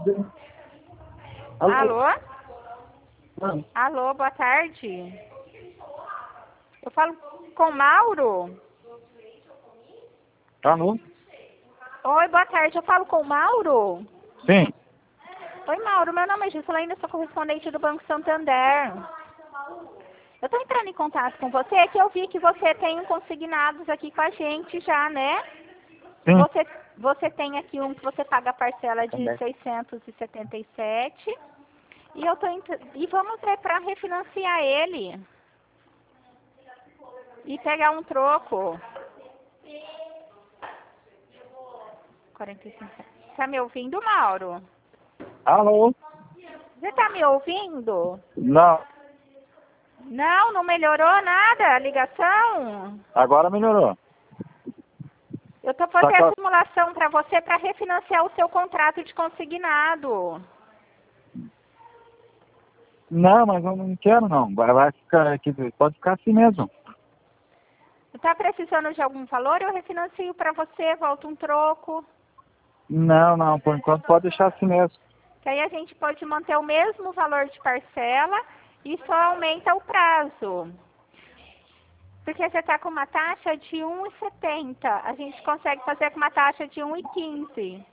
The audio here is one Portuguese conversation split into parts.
Alô? Alô, boa tarde. Eu falo com o Mauro? Alô? Oi, boa tarde. Eu falo com o Mauro? Sim. Oi, Mauro. Meu nome é Gislaine, sou correspondente do Banco Santander. Eu estou entrando em contato com você, que eu vi que você tem um consignados aqui com a gente já, né? Sim. Você tem aqui um que você paga a parcela de Também. 677. E vamos ver para refinanciar ele. E pegar um troco. 45. Tá me ouvindo, Mauro? Alô? Você tá me ouvindo? Não. Não, não melhorou nada a ligação? Agora melhorou. Eu tô Só fazendo que a simulação para você para refinanciar o seu contrato de consignado. Não, mas eu não quero não. Vai ficar aqui. Pode ficar assim mesmo. Tá precisando de algum valor? Eu refinancio para você, volta um troco. Não. Por enquanto pode deixar assim mesmo. Que aí a gente pode manter o mesmo valor de parcela e só aumenta o prazo. Porque você está com uma taxa de 1,70. A gente consegue fazer com uma taxa de 1,15.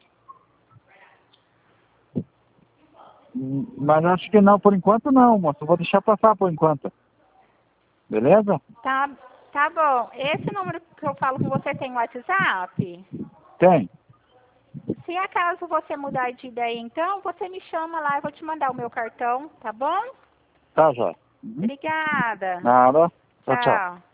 Mas acho que não, por enquanto não, moço. Eu vou deixar passar por enquanto. Beleza? Tá bom. Esse número que eu falo com você tem WhatsApp? Tem. Se acaso você mudar de ideia, então, você me chama lá, eu vou te mandar o meu cartão, tá bom? Tá, já. Obrigada. Nada. Tchau, tchau. Tchau.